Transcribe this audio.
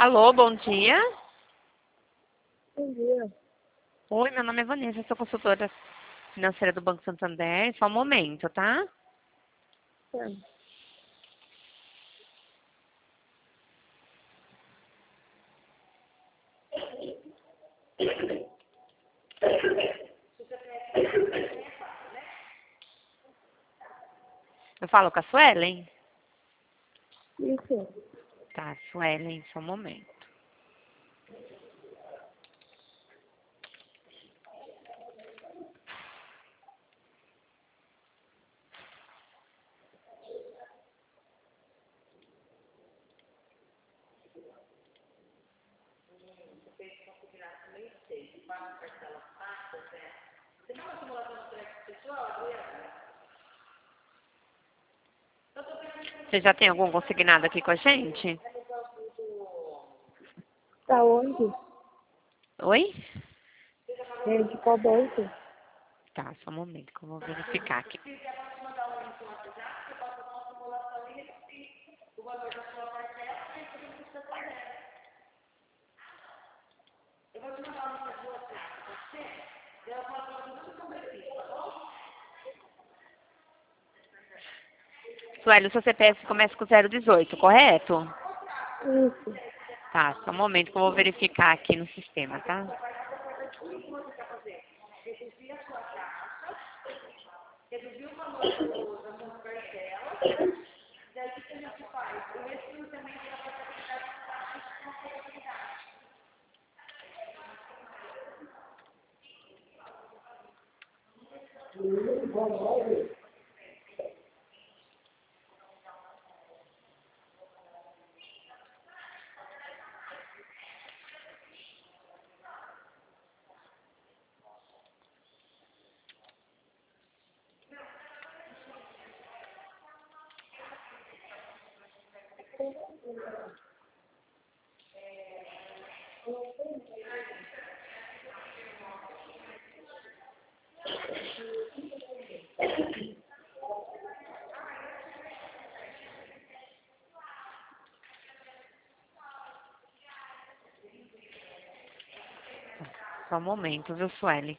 Alô, bom dia. Bom dia. Oi, meu nome é Vanessa, sou consultora financeira do Banco Santander. Só um momento, tá? Tá. Eu falo com a Suelen? Isso. Tá, Suelen, só um momento. Você já tem algum consignado aqui com a gente? Tá onde? Oi? De qual banco? Tá, só um momento que eu vou verificar aqui. Sueli, o seu CPF começa com 018, correto? Isso. Tá, só um momento que eu vou verificar aqui no sistema, tá? Só um momento, viu, Sueli?